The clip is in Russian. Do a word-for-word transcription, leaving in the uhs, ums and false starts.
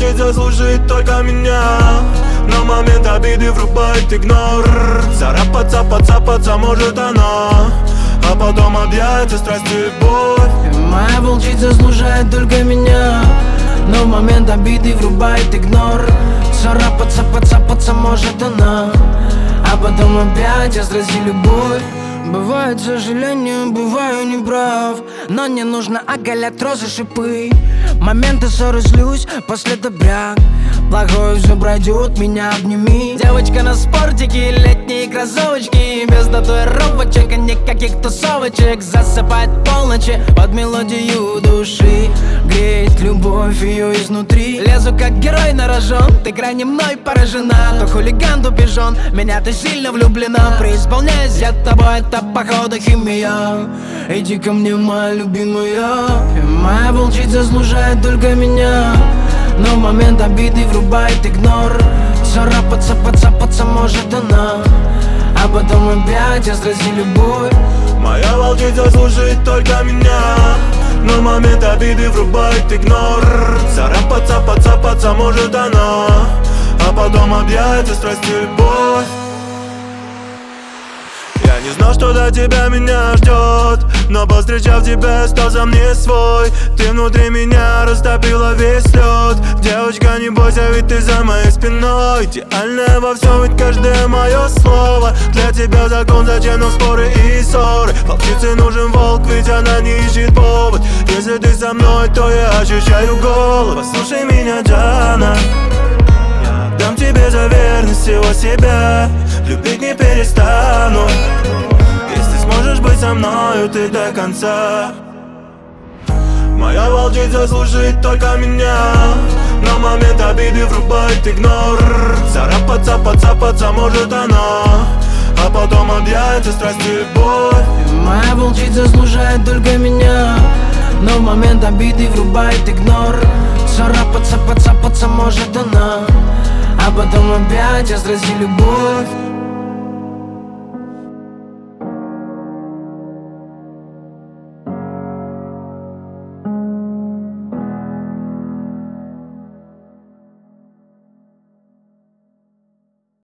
волчица заслужит только меня, но в момент обиды врубает игнор. Царапаться, поцапаться может она, а потом объятия, страсть и любовь. Моя волчица заслужает только меня, но в момент обиды врубает игнор. Царапаться, поцапаться может она, а потом опять страсть и любовь. Бывает сожаление, бываю неправ, но не нужно оголять розы, шипы. Моменты ссоры, злюсь, после добряк. Плохое все пройдет, меня обними. Девочка на спортике, летние кроссовочки, без татуировочек и никаких тусовочек. Засыпает полночи под мелодию души, греет любовь ее изнутри. Лезу как герой на рожон, ты крайне мной поражена. То хулиган, то пижон, меня ты сильно влюблена. Преисполняюсь я тобой, это походу химия. Иди ко мне, моя любимая. Моя волчица заслужает только меня, но в момент обиды врубает игнор. Царапаться, поцапаться может она, а потом опять страсть и любовь. Моя волчица служит только меня, но в момент обиды врубает игнор. Царапаться, поцапаться может она, а потом объятия, страсть и любовь. Я не знал, что до тебя меня ждет, но повстречав тебя, остался мне свой. Ты внутри меня растопила весь лед. Девочка, не бойся, ведь ты за моей спиной. Идеальная во всем, ведь каждое мое слово. Для тебя закон, зачем нам споры и ссоры? Волчице нужен волк, ведь она не ищет повод. Если ты со мной, то я ощущаю голод. Послушай меня, Джана, я отдам тебе за верность всего себя. Любить не перестану, если сможешь быть со мною ты до конца. Моя волчица служит только меня, но в момент обиды врубает игнор. Царапаться, поцапаться может она, а потом объятия, страсть и любовь. Моя волчица заслужает только меня, но в момент обиды врубает игнор. Царапаться, поцапаться может она, а потом опять страсть и любовь.